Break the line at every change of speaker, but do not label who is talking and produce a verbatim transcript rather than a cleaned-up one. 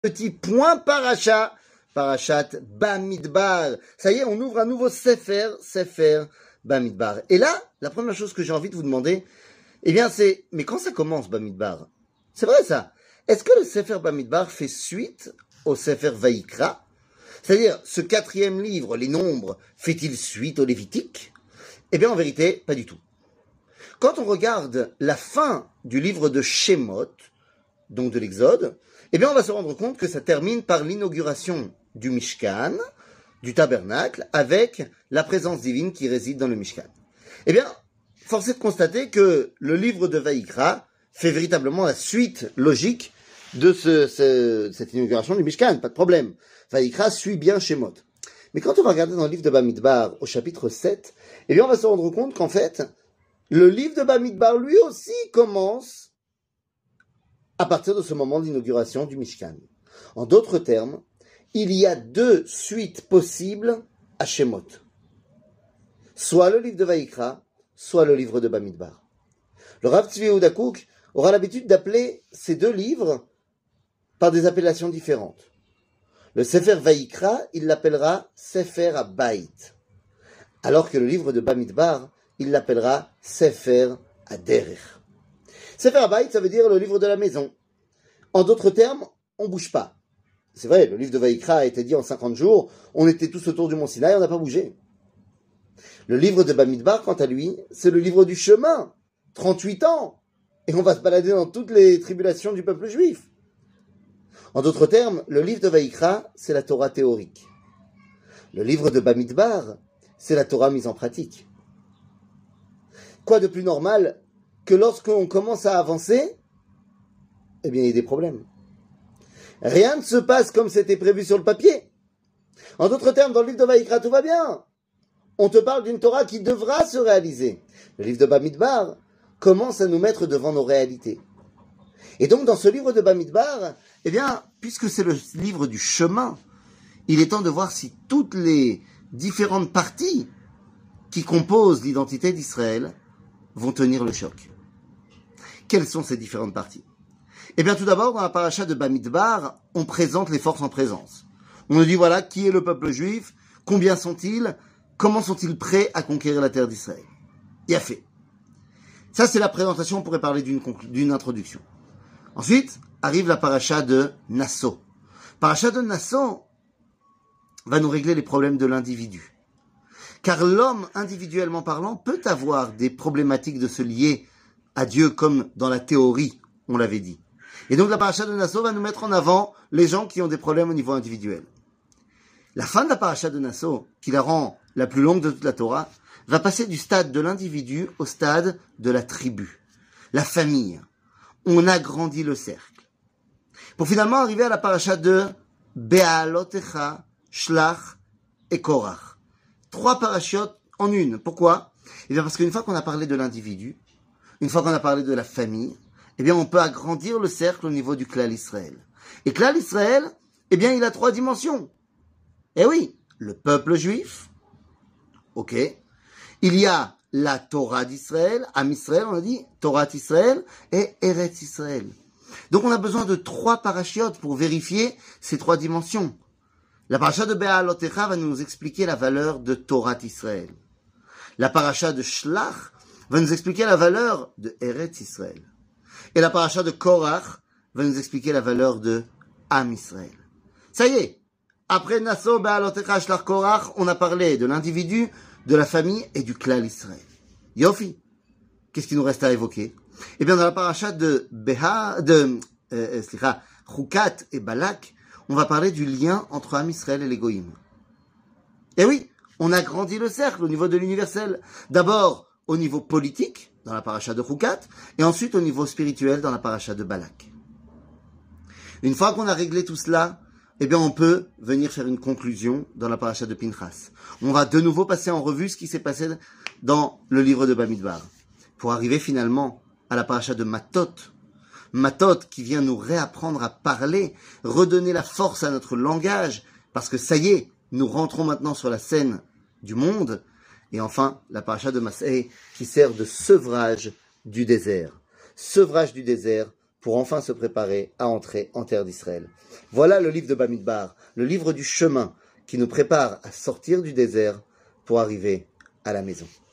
Petit point paracha, parachat Bamidbar. Ça y est, on ouvre un nouveau Sefer, Sefer Bamidbar. Et là, la première chose que j'ai envie de vous demander, eh bien c'est, mais quand ça commence Bamidbar? C'est vrai ça. Est-ce que le Sefer Bamidbar fait suite au Sefer Vaïkra? C'est-à-dire, ce quatrième livre, les nombres, fait-il suite au Lévitique? Eh bien en vérité, pas du tout. Quand on regarde la fin du livre de Shemot, donc de l'Exode, eh bien on va se rendre compte que ça termine par l'inauguration du Mishkan, du tabernacle, avec la présence divine qui réside dans le Mishkan. Eh bien, force est de constater que le livre de Vaïkra fait véritablement la suite logique de ce, ce, cette inauguration du Mishkan, pas de problème. Vaïkra suit bien Shemot. Mais quand on va regarder dans le livre de Bamidbar, au chapitre sept, eh bien on va se rendre compte qu'en fait, le livre de Bamidbar, lui aussi, commence à partir de ce moment d'inauguration du Mishkan. En d'autres termes, il y a deux suites possibles à Shemot. Soit le livre de Vaïkra, soit le livre de Bamidbar. Le Rav Tzvi Yehuda Kook aura l'habitude d'appeler ces deux livres par des appellations différentes. Le Sefer Vaïkra, il l'appellera Sefer Habayit, alors que le livre de Bamidbar, il l'appellera Sefer Haderech. Sefer Habayit, ça veut dire le livre de la maison. En d'autres termes, on bouge pas. C'est vrai, le livre de Vaïkra a été dit en cinquante jours, on était tous autour du mont Sinaï, on n'a pas bougé. Le livre de Bamidbar, quant à lui, c'est le livre du chemin, trente-huit ans, et on va se balader dans toutes les tribulations du peuple juif. En d'autres termes, le livre de Vaïkra, c'est la Torah théorique. Le livre de Bamidbar, c'est la Torah mise en pratique. Quoi de plus normal que lorsqu'on commence à avancer, eh bien, il y a des problèmes. Rien ne se passe comme c'était prévu sur le papier. En d'autres termes, dans le livre de Vaïkra, tout va bien. On te parle d'une Torah qui devra se réaliser. Le livre de Bamidbar commence à nous mettre devant nos réalités. Et donc, dans ce livre de Bamidbar, eh bien, puisque c'est le livre du chemin, il est temps de voir si toutes les différentes parties qui composent l'identité d'Israël vont tenir le choc. Quelles sont ces différentes parties? Eh bien, tout d'abord, dans la paracha de Bamidbar, on présente les forces en présence. On nous dit, voilà, qui est le peuple juif? Combien sont-ils? Comment sont-ils prêts à conquérir la terre d'Israël? Il y a fait. Ça, c'est la présentation, on pourrait parler d'une, conclu- d'une introduction. Ensuite, arrive la paracha de Nasso. Paracha de Nasso va nous régler les problèmes de l'individu. Car l'homme, individuellement parlant, peut avoir des problématiques de se lier à Dieu comme dans la théorie, on l'avait dit. Et donc la paracha de Nasso va nous mettre en avant les gens qui ont des problèmes au niveau individuel. La fin de la paracha de Nasso, qui la rend la plus longue de toute la Torah, va passer du stade de l'individu au stade de la tribu, la famille. On agrandit le cercle. Pour finalement arriver à la paracha de Be'alotecha, Shlach et Korach. Trois parachiotes en une. Pourquoi? Eh bien parce qu'une fois qu'on a parlé de l'individu, une fois qu'on a parlé de la famille, eh bien on peut agrandir le cercle au niveau du Klal Israël. Et Klal Israël, eh bien il a trois dimensions. Eh oui, le peuple juif, ok. Il y a la Torah d'Israël, Am Israël, on a dit, Torah d'Israël et Eretz Israël. Donc on a besoin de trois parachiotes pour vérifier ces trois dimensions. La paracha de Be'alotecha va nous expliquer la valeur de Torah d'Israël. La paracha de Shlach va nous expliquer la valeur de Eretz Israël. Et la paracha de Korach va nous expliquer la valeur de Am Israël. Ça y est, après Nasso, Be'alotecha, Shlach, Korach, on a parlé de l'individu, de la famille et du Klal Israël. Yofi. Qu'est-ce qu'il nous reste à évoquer? Eh bien, dans la paracha de Beha, de, euh, slicha, Chukat et Balak, on va parler du lien entre Am Israël et les Goïm. Et oui, on a grandi le cercle au niveau de l'universel. D'abord, au niveau politique, dans la paracha de Chukat, et ensuite au niveau spirituel, dans la paracha de Balak. Une fois qu'on a réglé tout cela, eh bien, on peut venir faire une conclusion dans la paracha de Pinchas. On va de nouveau passer en revue ce qui s'est passé dans le livre de Bamidbar, pour arriver finalement à la paracha de Matot. Matot qui vient nous réapprendre à parler, redonner la force à notre langage, parce que ça y est, nous rentrons maintenant sur la scène du monde. Et enfin, la paracha de Masé qui sert de sevrage du désert. Sevrage du désert pour enfin se préparer à entrer en terre d'Israël. Voilà le livre de Bamidbar, le livre du chemin qui nous prépare à sortir du désert pour arriver à la maison.